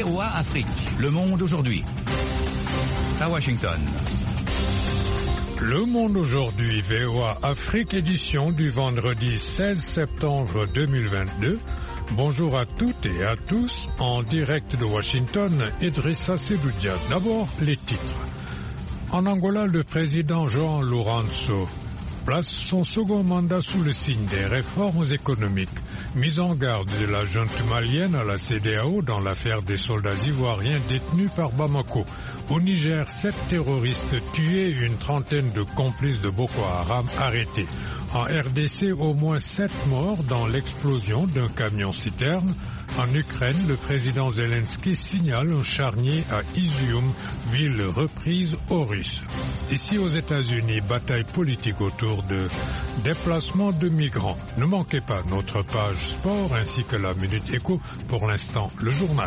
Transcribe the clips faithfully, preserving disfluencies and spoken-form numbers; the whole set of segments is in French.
V O A Afrique. Le monde aujourd'hui. À Washington. Le monde aujourd'hui, V O A Afrique, édition du vendredi seize septembre deux mille vingt-deux. Bonjour à toutes et à tous, en direct de Washington, Idrissa Sedoudia. D'abord, les titres. En Angola, le président João Lourenço place son second mandat sous le signe des réformes économiques. Mise en garde de la junte malienne à la C E D E A O dans l'affaire des soldats ivoiriens détenus par Bamako. Au Niger, sept terroristes tués, une trentaine de complices de Boko Haram arrêtés. En R D C, au moins sept morts dans l'explosion d'un camion-citerne. En Ukraine, le président Zelensky signale un charnier à Izium, ville reprise aux Russes. Ici aux États-Unis, bataille politique autour de déplacements de migrants. Ne manquez pas notre page sport ainsi que la Minute Éco. Pour l'instant, le journal.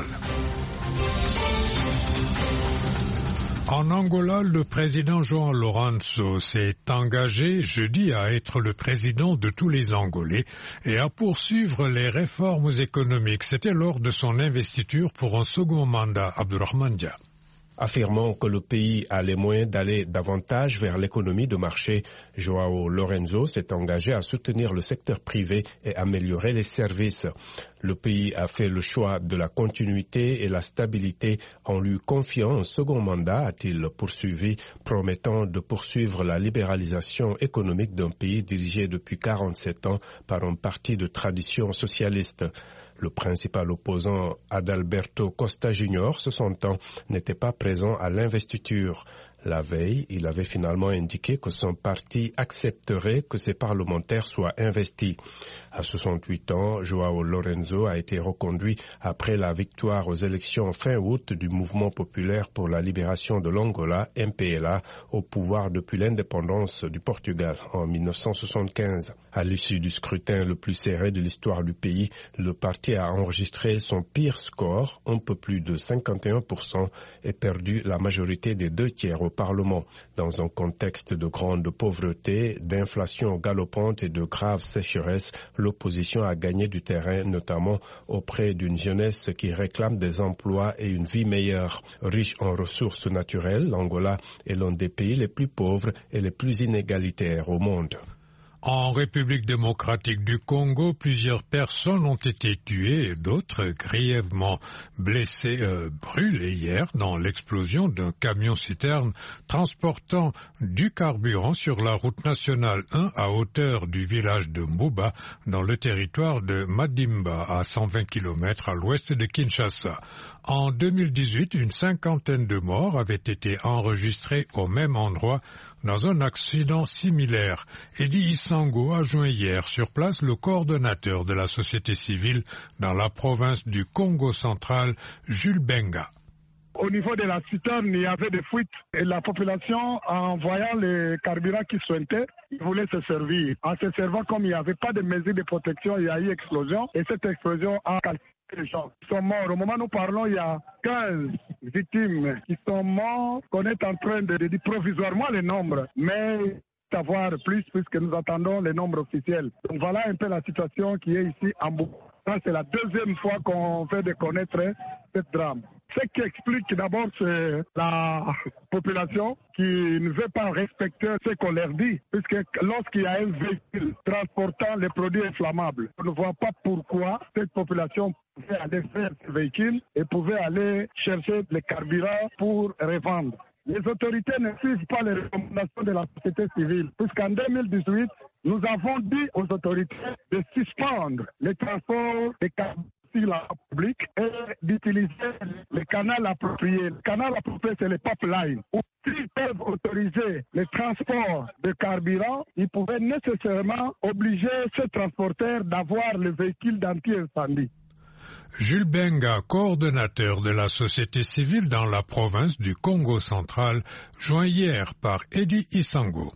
En Angola, le président João Lourenço s'est engagé jeudi à être le président de tous les Angolais et à poursuivre les réformes économiques. C'était lors de son investiture pour un second mandat, Abdourahmane Dia. Affirmant que le pays a les moyens d'aller davantage vers l'économie de marché, João Lourenço s'est engagé à soutenir le secteur privé et améliorer les services. Le pays a fait le choix de la continuité et la stabilité en lui confiant un second mandat, a-t-il poursuivi, promettant de poursuivre la libéralisation économique d'un pays dirigé depuis quarante-sept ans par un parti de tradition socialiste. Le principal opposant, Adalberto Costa Junior, ce sentant, n'était pas présent à l'investiture. La veille, il avait finalement indiqué que son parti accepterait que ses parlementaires soient investis. À soixante-huit ans, João Lourenço a été reconduit après la victoire aux élections fin août du Mouvement populaire pour la libération de l'Angola, M P L A, au pouvoir depuis l'indépendance du Portugal en mille neuf cent soixante-quinze. À l'issue du scrutin le plus serré de l'histoire du pays, le parti a enregistré son pire score, un peu plus de cinquante et un pour cent, et perdu la majorité des deux tiers au Parlement. Dans un contexte de grande pauvreté, d'inflation galopante et de graves sécheresses, l'opposition a gagné du terrain, notamment auprès d'une jeunesse qui réclame des emplois et une vie meilleure. Riche en ressources naturelles, l'Angola est l'un des pays les plus pauvres et les plus inégalitaires au monde. En République démocratique du Congo, plusieurs personnes ont été tuées et d'autres grièvement blessées, euh, brûlées hier dans l'explosion d'un camion-citerne transportant du carburant sur la route nationale un à hauteur du village de Mbuba dans le territoire de Madimba à cent vingt kilomètres à l'ouest de Kinshasa. En deux mille dix-huit, une cinquantaine de morts avaient été enregistrés au même endroit dans un accident similaire. Eddie Isango a joint hier sur place le coordonnateur de la société civile dans la province du Congo central, Jules Benga. Au niveau de la citerne, il y avait des fuites et la population, en voyant le carburant qui suintait, voulait se servir. En se servant, comme il n'y avait pas de mesures de protection, il y a eu explosion et cette explosion a calciné les gens. Ils sont morts. Au moment où nous parlons, il y a quinze victimes qui sont mortes. On est en train de, de dire provisoirement les nombres, mais savoir plus puisque nous attendons les nombres officiels. Donc voilà un peu la situation qui est ici en Boukou. C'est la deuxième fois qu'on fait de connaître cette drame. Ce qui explique d'abord, c'est la population qui ne veut pas respecter ce qu'on leur dit, puisque lorsqu'il y a un véhicule transportant les produits inflammables, on ne voit pas pourquoi cette population pouvait aller faire ce véhicule et pouvait aller chercher le carburant pour revendre. Les autorités ne suivent pas les recommandations de la société civile, puisqu'en deux mille dix-huit, nous avons dit aux autorités de suspendre les transports des carburants sur la publique et d'utiliser le canal approprié. Le canal approprié, c'est le pipeline. S'ils peuvent autoriser le transport de carburant, ils pouvaient nécessairement obliger ce transporteur d'avoir le véhicule d'anti-incendie. Jules Benga, coordonnateur de la société civile dans la province du Congo central, joint hier par Eddie Isango.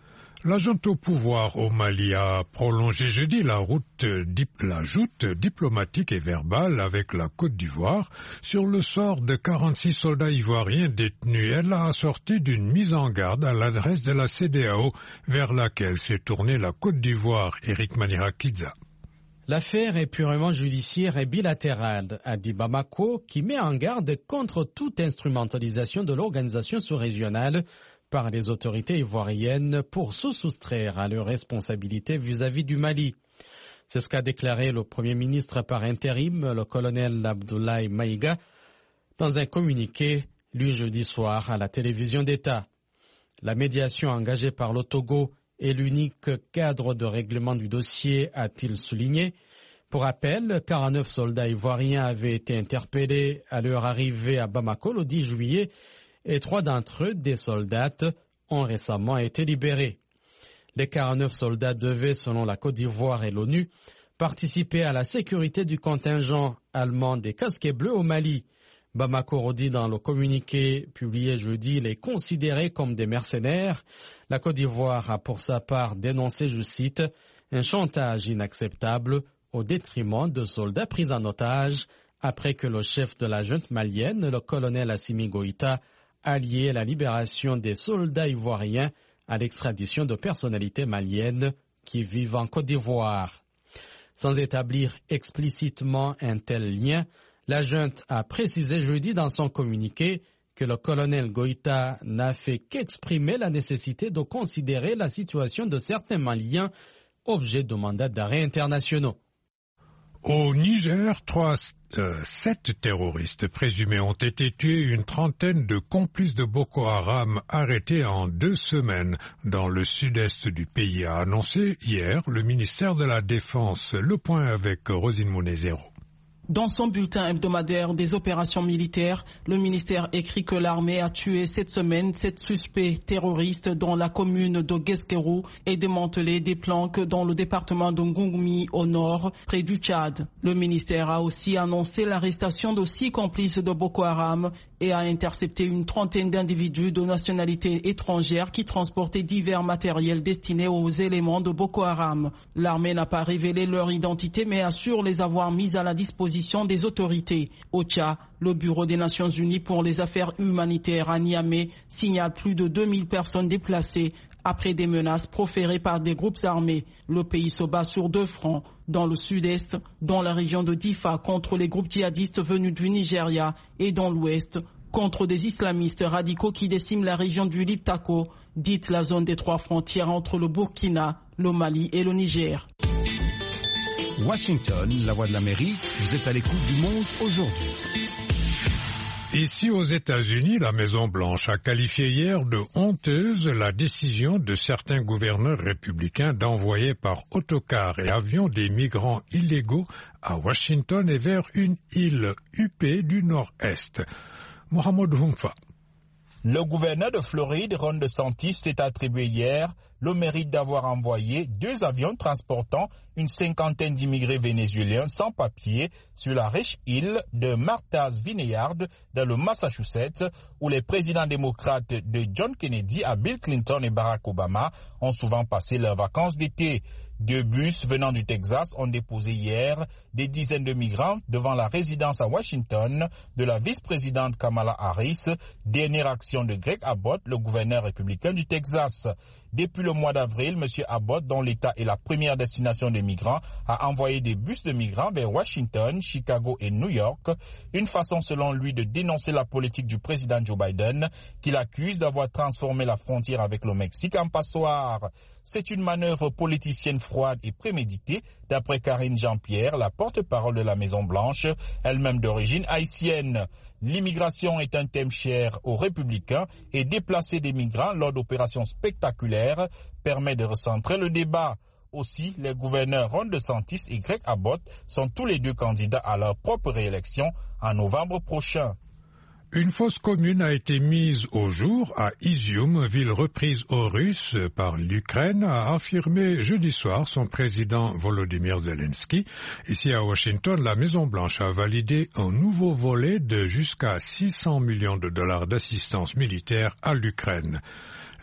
La junte au pouvoir au Mali a prolongé jeudi la route, la joute diplomatique et verbale avec la Côte d'Ivoire sur le sort de quarante-six soldats ivoiriens détenus. Elle a assorti d'une mise en garde à l'adresse de la C E D E A O vers laquelle s'est tournée la Côte d'Ivoire, Eric Manirakidza. L'affaire est purement judiciaire et bilatérale, a dit Bamako, qui met en garde contre toute instrumentalisation de l'organisation sous-régionale par les autorités ivoiriennes pour se soustraire à leurs responsabilités vis-à-vis du Mali. C'est ce qu'a déclaré le Premier ministre par intérim, le colonel Abdoulaye Maïga, dans un communiqué lu jeudi soir à la télévision d'État. La médiation engagée par le Togo est l'unique cadre de règlement du dossier, a-t-il souligné. Pour rappel, quarante-neuf soldats ivoiriens avaient été interpellés à leur arrivée à Bamako le dix juillet et trois d'entre eux, des soldats, ont récemment été libérés. Les quarante-neuf soldats devaient, selon la Côte d'Ivoire et l'ONU, participer à la sécurité du contingent allemand des casquets bleus au Mali. Bamako redit dans le communiqué publié jeudi les considérer comme des mercenaires. La Côte d'Ivoire a pour sa part dénoncé, je cite, un chantage inacceptable au détriment de soldats pris en otage après que le chef de la junte malienne, le colonel Assimi Goïta, a lié la libération des soldats ivoiriens à l'extradition de personnalités maliennes qui vivent en Côte d'Ivoire. Sans établir explicitement un tel lien, la junte a précisé jeudi dans son communiqué que le colonel Goïta n'a fait qu'exprimer la nécessité de considérer la situation de certains Maliens objet de mandats d'arrêt internationaux. Au Niger, trois, euh, sept terroristes présumés ont été tués, une trentaine de complices de Boko Haram arrêtés en deux semaines dans le sud-est du pays, a annoncé hier le ministère de la Défense. Le point avec Rosine Mounezero. Dans son bulletin hebdomadaire des opérations militaires, le ministère écrit que l'armée a tué cette semaine sept suspects terroristes dans la commune de Guesquerou et démantelé des planques dans le département de Ngoumi au nord, près du Tchad. Le ministère a aussi annoncé l'arrestation de six complices de Boko Haram et a intercepté une trentaine d'individus de nationalité étrangère qui transportaient divers matériels destinés aux éléments de Boko Haram. L'armée n'a pas révélé leur identité mais assure les avoir mis à la disposition des autorités. Au Tchad, le Bureau des Nations Unies pour les affaires humanitaires à Niamey signale plus de deux mille personnes déplacées après des menaces proférées par des groupes armés. Le pays se bat sur deux fronts, dans le sud-est, dans la région de Difa contre les groupes djihadistes venus du Nigeria et dans l'ouest, contre des islamistes radicaux qui déciment la région du Liptako, dite la zone des trois frontières entre le Burkina, le Mali et le Niger. Washington, la voix de l'Amérique, vous êtes à l'écoute du monde aujourd'hui. Ici aux États-Unis, la Maison-Blanche a qualifié hier de honteuse la décision de certains gouverneurs républicains d'envoyer par autocar et avion des migrants illégaux à Washington et vers une île huppée du nord-est. Mohamed Humfa. Le gouverneur de Floride, Ron DeSantis, s'est attribué hier le mérite d'avoir envoyé deux avions transportant une cinquantaine d'immigrés vénézuéliens sans papier sur la riche île de Martha's Vineyard dans le Massachusetts, où les présidents démocrates de John Kennedy à Bill Clinton et Barack Obama ont souvent passé leurs vacances d'été. Deux bus venant du Texas ont déposé hier des dizaines de migrants devant la résidence à Washington de la vice-présidente Kamala Harris, dernière action de Greg Abbott, le gouverneur républicain du Texas. Depuis le mois d'avril, M. Abbott, dont l'État est la première destination des migrants, a envoyé des bus de migrants vers Washington, Chicago et New York, une façon selon lui de dénoncer la politique du président Joe Biden, qu'il accuse d'avoir transformé la frontière avec le Mexique en passoire. C'est une manœuvre politicienne froide et préméditée, d'après Karine Jean-Pierre, la porte-parole de la Maison-Blanche, elle-même d'origine haïtienne. L'immigration est un thème cher aux républicains et déplacer des migrants lors d'opérations spectaculaires permet de recentrer le débat. Aussi, les gouverneurs Ron DeSantis et Greg Abbott sont tous les deux candidats à leur propre réélection en novembre prochain. Une fosse commune a été mise au jour à Izium, ville reprise aux Russes par l'Ukraine, a affirmé jeudi soir son président Volodymyr Zelensky. Ici à Washington, la Maison-Blanche a validé un nouveau volet de jusqu'à six cents millions de dollars d'assistance militaire à l'Ukraine.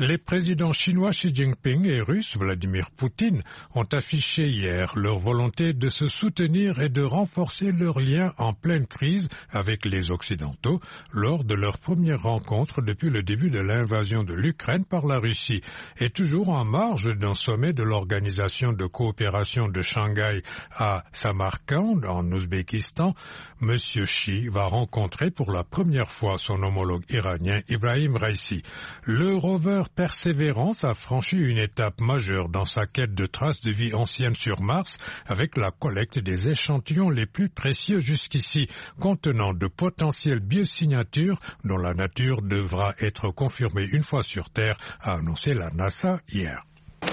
Les présidents chinois Xi Jinping et russe Vladimir Poutine ont affiché hier leur volonté de se soutenir et de renforcer leurs liens en pleine crise avec les Occidentaux lors de leur première rencontre depuis le début de l'invasion de l'Ukraine par la Russie. Et toujours en marge d'un sommet de l'Organisation de coopération de Shanghai à Samarkand, en Ouzbékistan, M. Xi va rencontrer pour la première fois son homologue iranien Ibrahim Raisi. Le rover Persévérance a franchi une étape majeure dans sa quête de traces de vie anciennes sur Mars avec la collecte des échantillons les plus précieux jusqu'ici, contenant de potentielles biosignatures dont la nature devra être confirmée une fois sur Terre, a annoncé la NASA hier.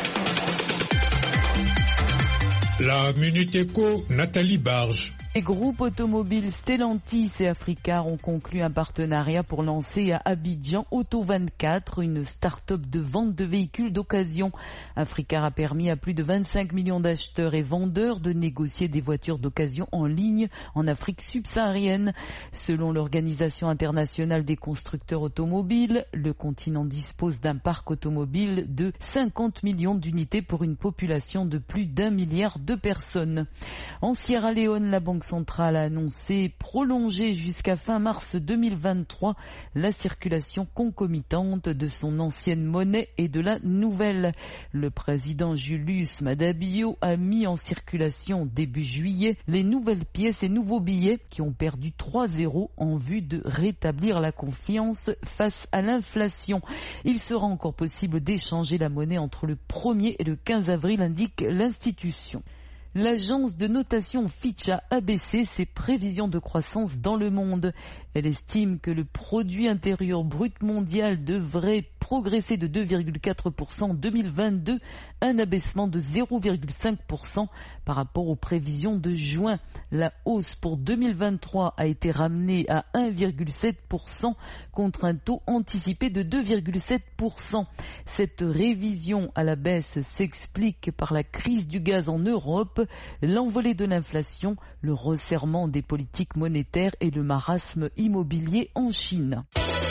La Minute Éco, Nathalie Barge. Les groupes automobiles Stellantis et Africar ont conclu un partenariat pour lancer à Abidjan Auto vingt-quatre, une start-up de vente de véhicules d'occasion. Africar a permis à plus de vingt-cinq millions d'acheteurs et vendeurs de négocier des voitures d'occasion en ligne en Afrique subsaharienne. Selon l'Organisation internationale des constructeurs automobiles, le continent dispose d'un parc automobile de cinquante millions d'unités pour une population de plus d'un milliard de personnes. En Sierra Leone, la Banque centrale a annoncé prolonger jusqu'à fin mars deux mille vingt-trois la circulation concomitante de son ancienne monnaie et de la nouvelle. Le président Julius Maada Bio a mis en circulation début juillet les nouvelles pièces et nouveaux billets qui ont perdu trois zéro en vue de rétablir la confiance face à l'inflation. Il sera encore possible d'échanger la monnaie entre le premier et le quinze avril, indique l'institution. L'agence de notation Fitch a abaissé ses prévisions de croissance dans le monde. Elle estime que le produit intérieur brut mondial devrait progresser de deux virgule quatre pour cent en deux mille vingt-deux, un abaissement de zéro virgule cinq pour cent par rapport aux prévisions de juin. La hausse pour deux mille vingt-trois a été ramenée à un virgule sept pour cent contre un taux anticipé de deux virgule sept pour cent. Cette révision à la baisse s'explique par la crise du gaz en Europe, l'envolée de l'inflation, le resserrement des politiques monétaires et le marasme immobilier en Chine.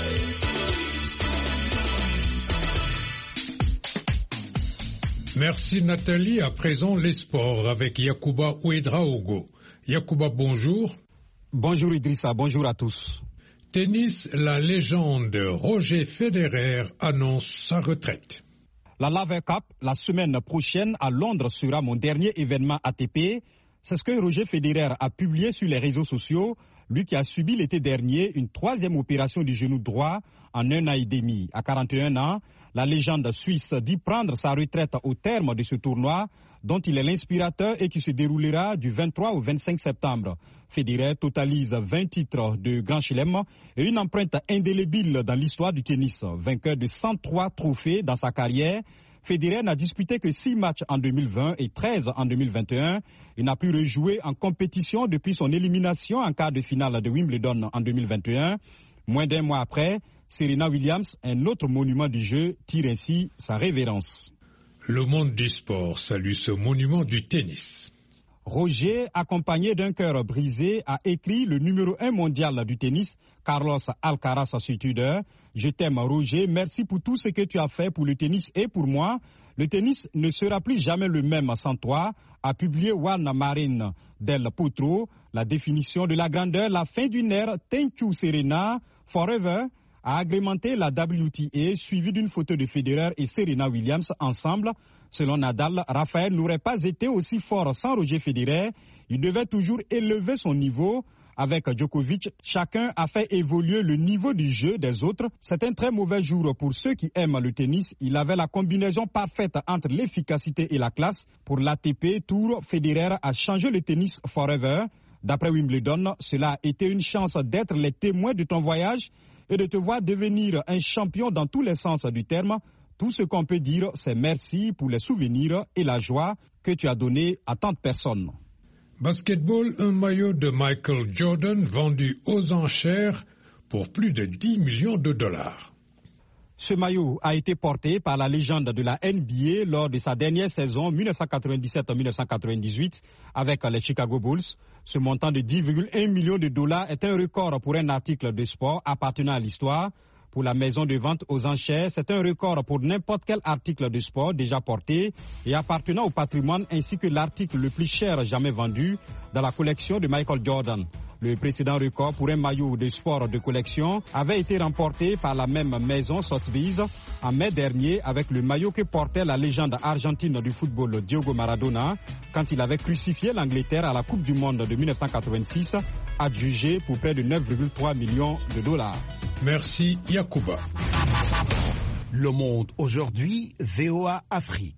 Merci Nathalie. À présent, les sports avec Yacouba Ouedraogo. Yacouba, bonjour. Bonjour Idrissa, bonjour à tous. Tennis, la légende Roger Federer annonce sa retraite. La Laver Cup, la semaine prochaine à Londres, sera mon dernier événement A T P. C'est ce que Roger Federer a publié sur les réseaux sociaux, lui qui a subi l'été dernier une troisième opération du genou droit en un an et demi. À quarante et un ans, la légende suisse dit prendre sa retraite au terme de ce tournoi dont il est l'inspirateur et qui se déroulera du vingt-trois au vingt-cinq septembre. Federer totalise vingt titres de Grand Chelem et une empreinte indélébile dans l'histoire du tennis. Vainqueur de cent trois trophées dans sa carrière, Federer n'a disputé que six matchs en deux mille vingt et treize en deux mille vingt et un. Il n'a plus rejoué en compétition depuis son élimination en quart de finale de Wimbledon en deux mille vingt et un. Moins d'un mois après, Serena Williams, un autre monument du jeu, tire ainsi sa révérence. Le monde du sport salue ce monument du tennis. Roger, accompagné d'un cœur brisé, a écrit le numéro un mondial du tennis, Carlos Alcaraz sur Twitter. Je t'aime Roger, merci pour tout ce que tu as fait pour le tennis et pour moi. Le tennis ne sera plus jamais le même sans toi, a publié Juan Marín del Potro. La définition de la grandeur, la fin d'une ère, Thank you Serena, Forever, a agrémenté la W T A, suivi d'une photo de Federer et Serena Williams ensemble. Selon Nadal, Rafael n'aurait pas été aussi fort sans Roger Federer. Il devait toujours élever son niveau. Avec Djokovic, chacun a fait évoluer le niveau du jeu des autres. C'est un très mauvais jour pour ceux qui aiment le tennis. Il avait la combinaison parfaite entre l'efficacité et la classe. Pour l'A T P Tour, Federer a changé le tennis forever. D'après Wimbledon, cela a été une chance d'être les témoins de ton voyage et de te voir devenir un champion dans tous les sens du terme. Tout ce qu'on peut dire, c'est merci pour les souvenirs et la joie que tu as donné à tant de personnes. Basketball, un maillot de Michael Jordan vendu aux enchères pour plus de dix millions de dollars. Ce maillot a été porté par la légende de la N B A lors de sa dernière saison dix-neuf cent quatre-vingt-dix-sept dix-neuf cent quatre-vingt-dix-huit avec les Chicago Bulls. Ce montant de dix virgule un millions de dollars est un record pour un article de sport appartenant à l'histoire. Pour la maison de vente aux enchères, c'est un record pour n'importe quel article de sport déjà porté et appartenant au patrimoine ainsi que l'article le plus cher jamais vendu dans la collection de Michael Jordan. Le précédent record pour un maillot de sport de collection avait été remporté par la même maison Sotheby's en mai dernier avec le maillot que portait la légende argentine du football Diego Maradona quand il avait crucifié l'Angleterre à la Coupe du Monde de mille neuf cent quatre-vingt-six, adjugé pour près de neuf virgule trois millions de dollars. Merci Yacouba. Le Monde aujourd'hui, V O A Afrique.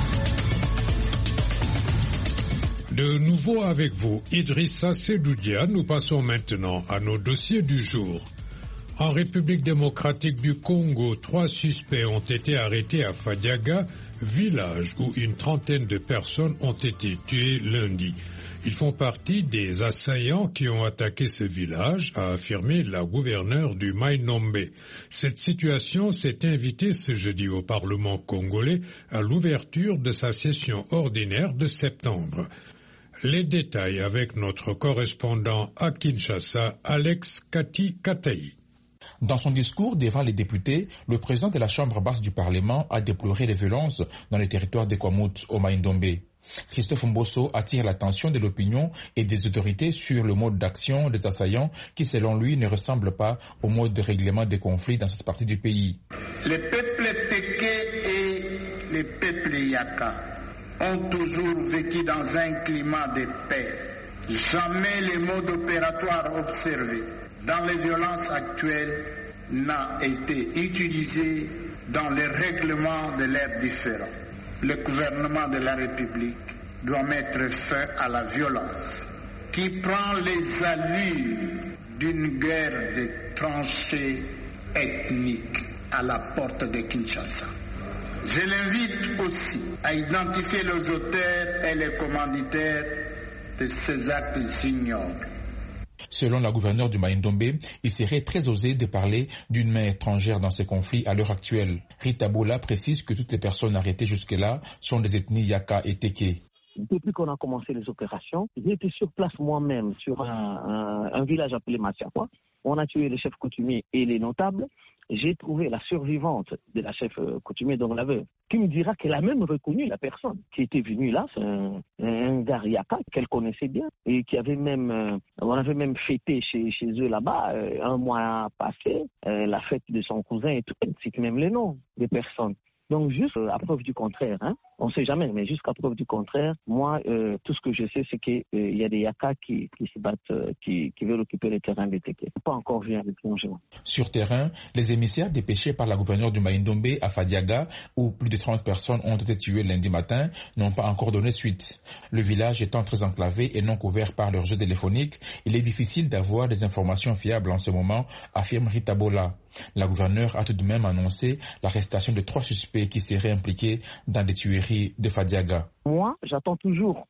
De nouveau avec vous, Idrissa Sedoudia, nous passons maintenant à nos dossiers du jour. En République démocratique du Congo, trois suspects ont été arrêtés à Fadiaga, village où une trentaine de personnes ont été tuées lundi. Ils font partie des assaillants qui ont attaqué ce village, a affirmé la gouverneure du Mai-Nombe. Cette situation s'est invitée ce jeudi au Parlement congolais à l'ouverture de sa session ordinaire de septembre. Les détails avec notre correspondant à Kinshasa, Alex Kati Katayi. Dans son discours devant les députés, le président de la Chambre basse du Parlement a déploré les violences dans les territoires de Kwamout au Mai-Ndombe. Christophe Mbosso attire l'attention de l'opinion et des autorités sur le mode d'action des assaillants qui, selon lui, ne ressemble pas au mode de règlement des conflits dans cette partie du pays. Les peuples Téké et les peuples Yaka ont toujours vécu dans un climat de paix. Jamais le mode opératoire observé dans les violences actuelles n'a été utilisé dans les règlements de l'ère différents. Le gouvernement de la République doit mettre fin à la violence qui prend les allures d'une guerre de tranchées ethniques à la porte de Kinshasa. Je l'invite aussi à identifier les auteurs et les commanditaires de ces actes ignobles. Selon la gouverneure du Mai-Ndombe, il serait très osé de parler d'une main étrangère dans ces conflits à l'heure actuelle. Rita Bola précise que toutes les personnes arrêtées jusque-là sont des ethnies Yaka et Téké. Depuis qu'on a commencé les opérations, j'ai été sur place moi-même sur un, un, un village appelé Matiakwa. On a tué les chefs coutumiers et les notables. J'ai trouvé la survivante de la chef coutumier, donc la veuve, qui me dira qu'elle a même reconnu la personne qui était venue là, c'est un, un gars Yaka qu'elle connaissait bien et qui avait même, euh, on avait même fêté chez, chez eux là-bas euh, un mois passé, euh, la fête de son cousin et tout, elle cite même les noms des personnes. Donc juste euh, à preuve du contraire, hein, on ne sait jamais, mais jusqu'à preuve du contraire, moi, euh, tout ce que je sais, c'est qu'il euh, y a des Yaka qui, qui se battent, euh, qui, qui veulent occuper les terrains des Téké. Pas encore vu avec plongement. Sur terrain, les émissaires dépêchés par la gouverneure du Mai-Ndombe à Fadiaga, où plus de trente personnes ont été tuées lundi matin, n'ont pas encore donné suite. Le village étant très enclavé et non couvert par le réseau téléphonique, il est difficile d'avoir des informations fiables en ce moment, affirme Rita Bola. La gouverneure a tout de même annoncé l'arrestation de trois suspects qui seraient impliqués dans des tueries de Fadiaga. Moi, j'attends toujours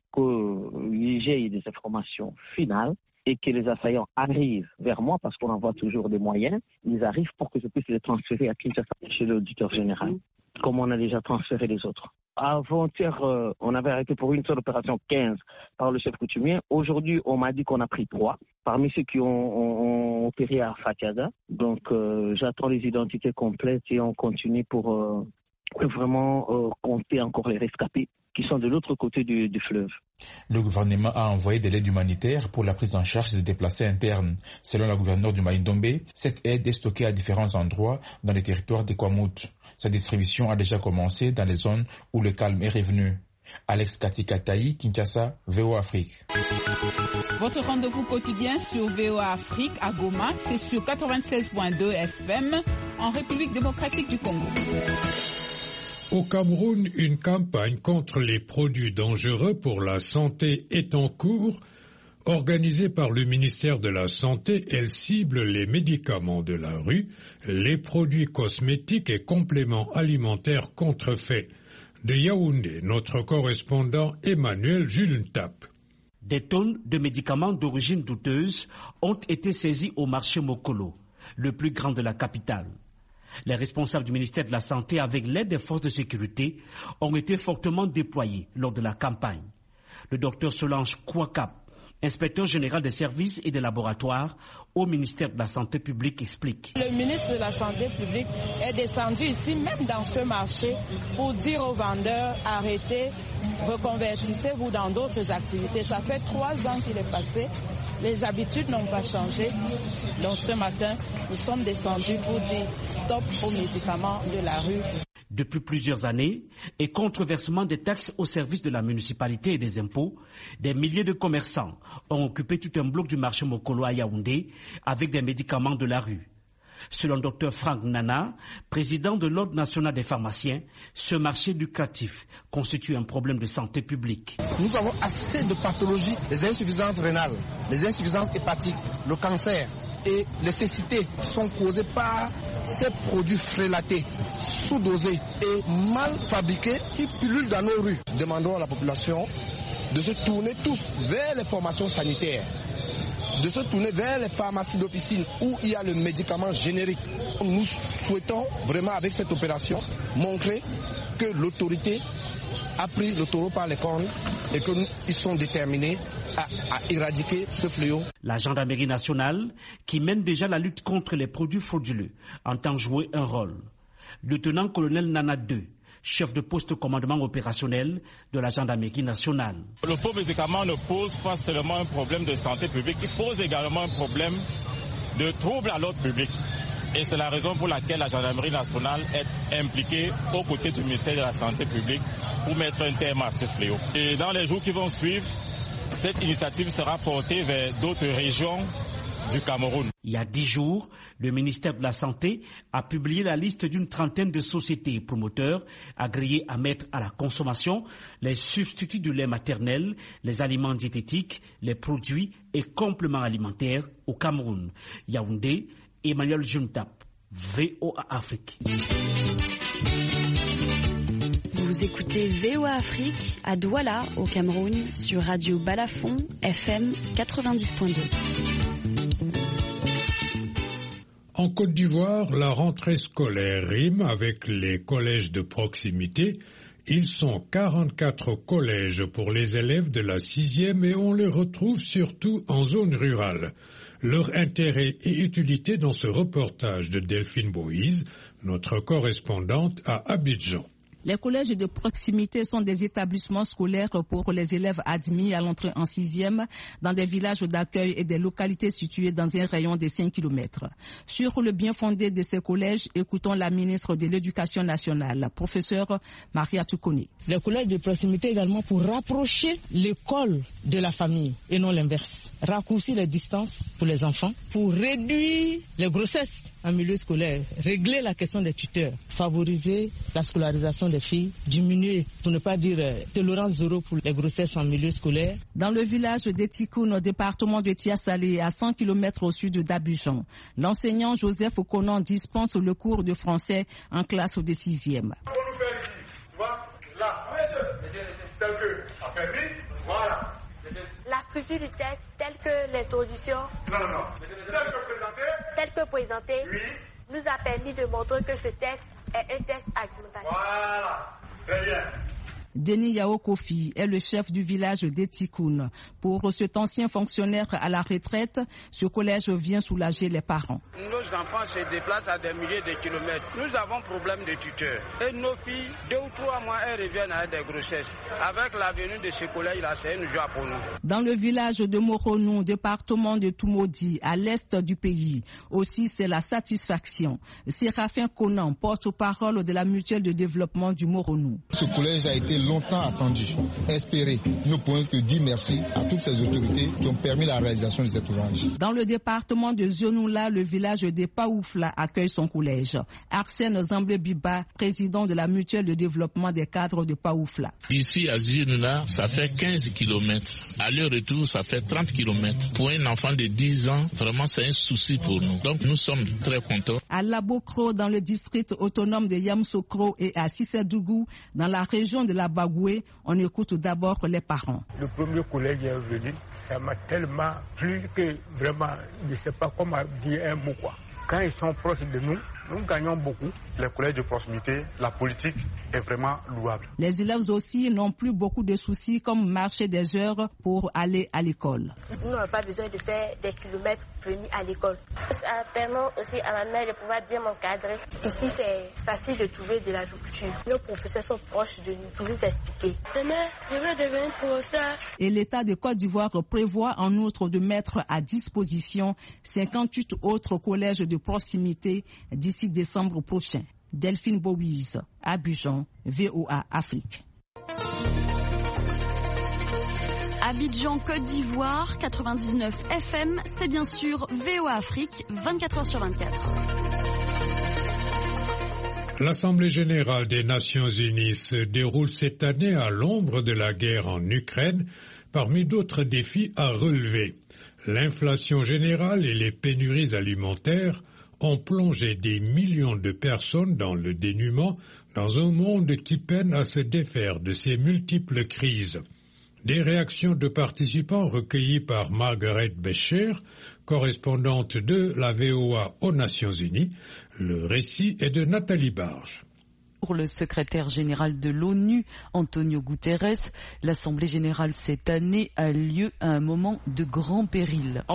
qu'il y ait des informations finales et que les assaillants arrivent vers moi parce qu'on envoie toujours des moyens. Ils arrivent pour que je puisse les transférer à Kinshasa chez l'auditeur général, comme on a déjà transféré les autres. Avant-hier, euh, on avait arrêté pour une seule opération quinze par le chef coutumier. Aujourd'hui, on m'a dit qu'on a pris trois parmi ceux qui ont, ont, ont opéré à Fatiaga. Donc, euh, j'attends les identités complètes et on continue pour euh, vraiment euh, compter encore les rescapés qui sont de l'autre côté du, du fleuve. Le gouvernement a envoyé de l'aide humanitaire pour la prise en charge des déplacés internes. Selon la gouverneure du Mai-Ndombe, cette aide est stockée à différents endroits dans les territoires de Kwamout. Sa distribution a déjà commencé dans les zones où le calme est revenu. Alex Katikatayi, Kinshasa, V O A Afrique. Votre rendez-vous quotidien sur V O A Afrique à Goma, c'est sur quatre-vingt-seize virgule deux F M en République démocratique du Congo. Au Cameroun, une campagne contre les produits dangereux pour la santé est en cours. Organisée par le ministère de la Santé, elle cible les médicaments de la rue, les produits cosmétiques et compléments alimentaires contrefaits. De Yaoundé, notre correspondant Emmanuel Julentap. Des tonnes de médicaments d'origine douteuse ont été saisis au marché Mokolo, le plus grand de la capitale. Les responsables du ministère de la Santé, avec l'aide des forces de sécurité, ont été fortement déployés lors de la campagne. Le docteur Solange Kouakap inspecteur général des services et des laboratoires au ministère de la Santé publique, explique. Le ministre de la Santé publique est descendu ici, même dans ce marché, pour dire aux vendeurs, arrêtez, reconvertissez-vous dans d'autres activités. Ça fait trois ans qu'il est passé, les habitudes n'ont pas changé. Donc ce matin, nous sommes descendus pour dire stop aux médicaments de la rue. Depuis plusieurs années, et contre versement des taxes au service de la municipalité et des impôts, des milliers de commerçants ont occupé tout un bloc du marché Mokolo à Yaoundé avec des médicaments de la rue. Selon Dr Franck Nana, président de l'Ordre national des pharmaciens, ce marché lucratif constitue un problème de santé publique. Nous avons assez de pathologies, les insuffisances rénales, les insuffisances hépatiques, le cancer et les cécités qui sont causées par ces produits frélatés, sous-dosés et mal fabriqués qui pullulent dans nos rues. Demandons à la population de se tourner tous vers les formations sanitaires, de se tourner vers les pharmacies d'officine où il y a le médicament générique. Nous souhaitons vraiment avec cette opération montrer que l'autorité a pris le taureau par les cornes et qu'ils sont déterminés à, à éradiquer ce fléau. La gendarmerie nationale, qui mène déjà la lutte contre les produits frauduleux, entend jouer un rôle. Lieutenant-colonel Nana deux, chef de poste commandement opérationnel de la gendarmerie nationale. Le faux médicament ne pose pas seulement un problème de santé publique, il pose également un problème de trouble à l'ordre public. Et c'est la raison pour laquelle la gendarmerie nationale est impliquée aux côtés du ministère de la Santé publique pour mettre un terme à ce fléau. Et dans les jours qui vont suivre, cette initiative sera portée vers d'autres régions du Cameroun. Il y a dix jours, le ministère de la Santé a publié la liste d'une trentaine de sociétés et promoteurs agréés à mettre à la consommation les substituts du lait maternel, les aliments diététiques, les produits et compléments alimentaires au Cameroun. Yaoundé, Emmanuel Juntap, V O A Afrique. Vous écoutez V O A Afrique à Douala, au Cameroun, sur Radio Balafon, F M quatre-vingt-dix point deux. En Côte d'Ivoire, la rentrée scolaire rime avec les collèges de proximité. Ils sont quarante-quatre collèges pour les élèves de la sixième et on les retrouve surtout en zone rurale. Leur intérêt et utilité dans ce reportage de Delphine Boïse, notre correspondante à Abidjan. Les collèges de proximité sont des établissements scolaires pour les élèves admis à l'entrée en sixième dans des villages d'accueil et des localités situées dans un rayon de cinq kilomètres. Sur le bien fondé de ces collèges, écoutons la ministre de l'Éducation nationale, professeure Maria Toukoni. Les collèges de proximité également pour rapprocher l'école de la famille et non l'inverse. Raccourcir les distances pour les enfants, pour réduire les grossesses en milieu scolaire, régler la question des tuteurs, favoriser la scolarisation des filles, diminuer, pour ne pas dire euh, tolérance zéro pour les grossesses en milieu scolaire. Dans le village d'Etikoun, au département de Tiasalé, à cent kilomètres au sud d'Abidjan, l'enseignant Joseph Okonon dispense le cours de français en classe de sixième. La structure du test, telle que l'introduction, non, non, non. Telle que présentée, telle que présentée oui. nous a permis de montrer que ce test est un test argumentatif. Voilà, très bien. Denis Yao Kofi est le chef du village d'Etikoun. Pour cet ancien fonctionnaire à la retraite, ce collège vient soulager les parents. Nos enfants se déplacent à des milliers de kilomètres. Nous avons problème de tuteurs. Et nos filles, deux ou trois mois, elles reviennent à des grossesses. Avec la venue de ce collège-là, c'est une joie pour nous. Dans le village de Moronou, département de Toumoudi, à l'est du pays, aussi c'est la satisfaction. Séraphin Conan, porte-parole de la mutuelle de développement du Moronou. Ce collège a été longtemps attendu, espéré. Nous pouvons que dire merci à toutes ces autorités qui ont permis la réalisation de cet ouvrage. Dans le département de Zionoula, le village de Paoufla accueille son collège. Arsène Zamble-Biba, président de la mutuelle de développement des cadres de Paoufla. Ici à Zionoula, ça fait quinze kilomètres. À leur retour, ça fait trente kilomètres. Pour un enfant de dix ans, vraiment c'est un souci pour nous. Donc nous sommes très contents. À Labokro, dans le district autonome de Yamsokro, et à Sissedougou, dans la région de la Bagoué, on écoute d'abord les parents. Le premier collège est venu, ça m'a tellement plu que vraiment, je ne sais pas comment dire un mot quoi. Quand ils sont proches de nous, nous gagnons beaucoup. Les collèges de proximité, la politique est vraiment louable. Les élèves aussi n'ont plus beaucoup de soucis comme marcher des heures pour aller à l'école. Nous n'avons pas besoin de faire des kilomètres pour venir à l'école. Ça permet aussi à ma mère de pouvoir bien m'encadrer. Ici, c'est facile de trouver de la nourriture. Nos professeurs sont proches de nous pour nous expliquer. Demain, je vais devenir professeur. Et l'État de Côte d'Ivoire prévoit en outre de mettre à disposition cinquante-huit autres collèges de proximité d'ici décembre prochain. Delphine Bouise, Abidjan, V O A Afrique. Abidjan, Côte d'Ivoire, quatre-vingt-dix-neuf F M, c'est bien sûr V O A Afrique, vingt-quatre heures sur vingt-quatre. L'Assemblée générale des Nations unies se déroule cette année à l'ombre de la guerre en Ukraine, parmi d'autres défis à relever. L'inflation générale et les pénuries alimentaires ont plongé des millions de personnes dans le dénuement dans un monde qui peine à se défaire de ces multiples crises. Des réactions de participants recueillies par Margaret Becher, correspondante de la V O A aux Nations Unies. Le récit est de Nathalie Barge. Pour le secrétaire général de l'ONU, Antonio Guterres, l'Assemblée générale cette année a lieu à un moment de grand péril.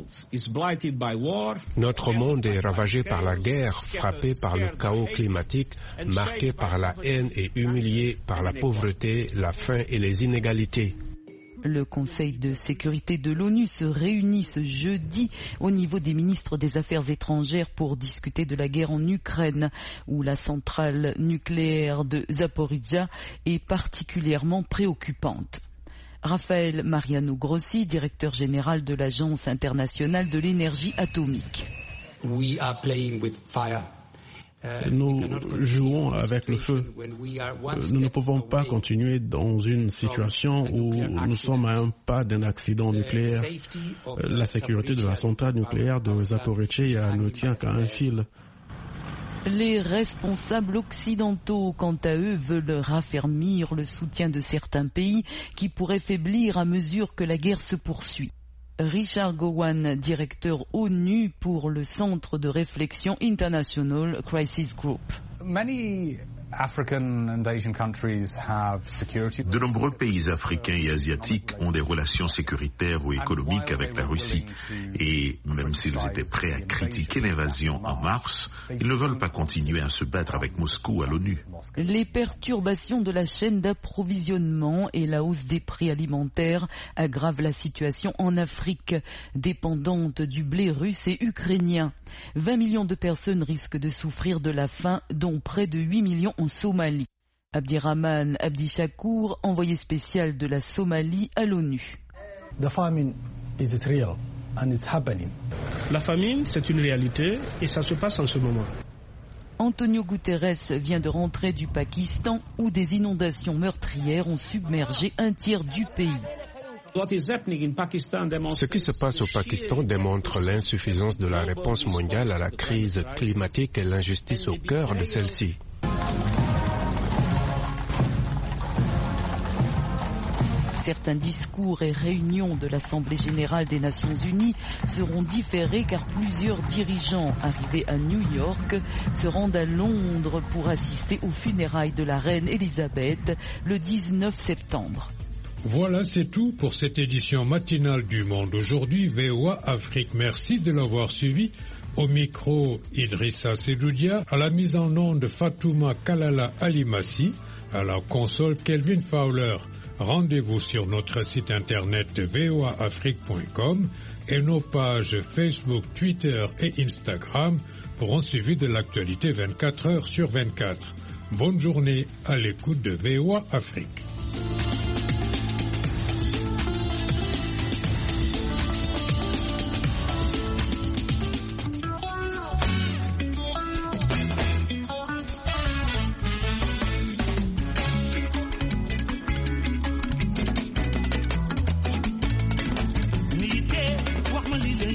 Notre monde est ravagé par la guerre, frappé par le chaos climatique, marqué par la haine et humilié par la pauvreté, la faim et les inégalités. Le Conseil de sécurité de l'ONU se réunit ce jeudi au niveau des ministres des Affaires étrangères pour discuter de la guerre en Ukraine, où la centrale nucléaire de Zaporizhzhia est particulièrement préoccupante. Raphaël Mariano Grossi, directeur général de l'Agence internationale de l'énergie atomique. We are playing with fire. Nous jouons avec le feu. Nous ne pouvons pas continuer dans une situation où nous sommes à un pas d'un accident nucléaire. La sécurité de la centrale nucléaire de Zaporizhzhia ne tient qu'à un fil. Les responsables occidentaux, quant à eux, veulent raffermir le soutien de certains pays qui pourraient faiblir à mesure que la guerre se poursuit. Richard Gowan, directeur ONU pour le Centre de réflexion International Crisis Group. De nombreux pays africains et asiatiques ont des relations sécuritaires ou économiques avec la Russie. Et même s'ils étaient prêts à critiquer l'invasion en mars, ils ne veulent pas continuer à se battre avec Moscou à l'ONU. Les perturbations de la chaîne d'approvisionnement et la hausse des prix alimentaires aggravent la situation en Afrique, dépendante du blé russe et ukrainien. vingt millions de personnes risquent de souffrir de la faim, dont près de huit millions en Somalie. Abdirahman Abdishakour, envoyé spécial de la Somalie à l'ONU. La famine, c'est une réalité et ça se passe en ce moment. Antonio Guterres vient de rentrer du Pakistan où des inondations meurtrières ont submergé un tiers du pays. Ce qui se passe au Pakistan démontre l'insuffisance de la réponse mondiale à la crise climatique et l'injustice au cœur de celle-ci. Certains discours et réunions de l'Assemblée générale des Nations unies seront différés car plusieurs dirigeants arrivés à New York se rendent à Londres pour assister aux funérailles de la reine Elisabeth le dix-neuf septembre. Voilà, c'est tout pour cette édition matinale du Monde aujourd'hui. V O A Afrique, merci de l'avoir suivi. Au micro, Idrissa Sedoudia, à la mise en onde Fatouma Kalala Alimassi, à la console Kelvin Fowler. Rendez-vous sur notre site internet v o a afrique point com et nos pages Facebook, Twitter et Instagram pour un suivi de l'actualité vingt-quatre heures sur vingt-quatre. Bonne journée à l'écoute de V O A Afrique. Wax ma li